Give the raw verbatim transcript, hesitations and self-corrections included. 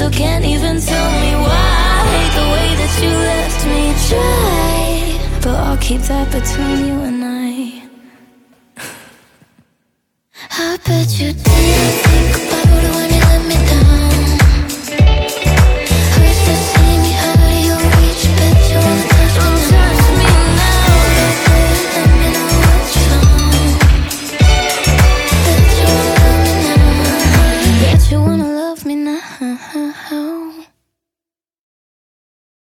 still can't even tell me why. I hate the way that you left me dry, but I'll keep that between you and I. I bet you didn't think about it when you let me down. Hurts to see me out of your reach, bet you wanna touch me now. Touch me now. Let me know what you found. Bet you wanna love me now. Bet you wanna love me now.